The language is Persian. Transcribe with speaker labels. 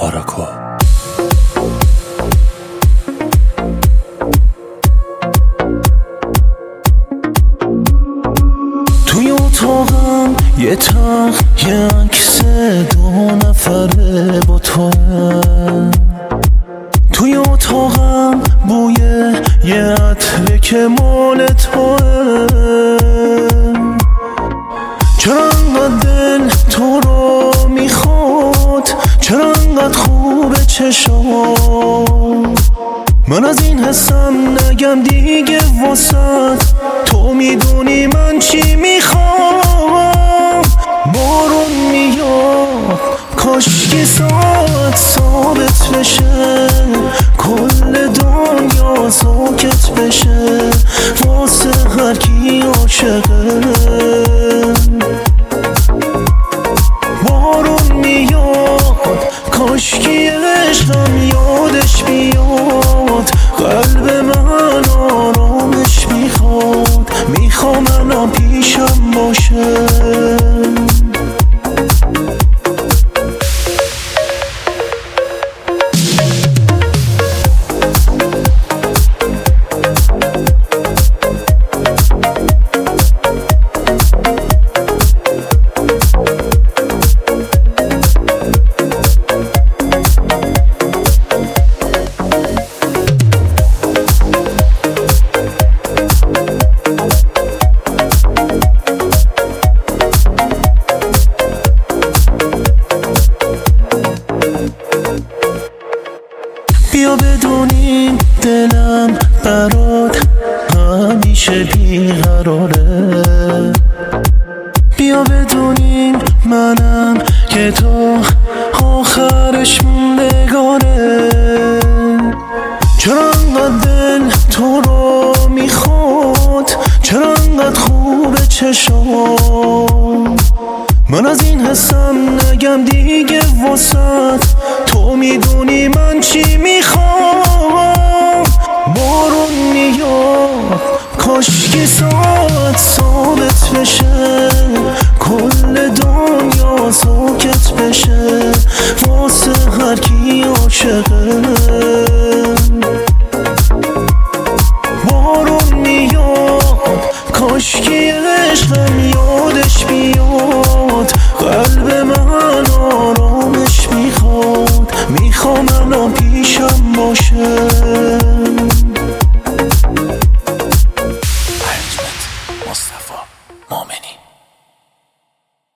Speaker 1: آراکو. توی اتاقم یه تخت یه عکس 2 نفره با تو، توی اتاقم بوی یه عطره که مال توه. چرا انقدر دل تو رو میخواد، چرا انقدر خوبه چشام، من از این حسم نگم دیگه واسد، تو میدونی من چی میخوام. بارون میاد کاشکی ساعت ثابت بشه، کل دنیا ساکت بشه واسه هر کی عاشقه. بارون میاد کاشکی عشقم یادش بیاد، قلب من آرامش میخواد، میخوام الان پیشم باشه. بیا بدونیم دلم برات همیشه بیقراره، بیا بدونیم منم که تو آخرش موندگاره. چرا انقدر دل تو رو میخواد، چرا انقدر خوبه چشام، من از این حسم نگم دیگه واسد، تو میدونی من چی میخوام. بارون میاد کاشکی ساعت ثابت بشه، کل دنیا ساکت بشه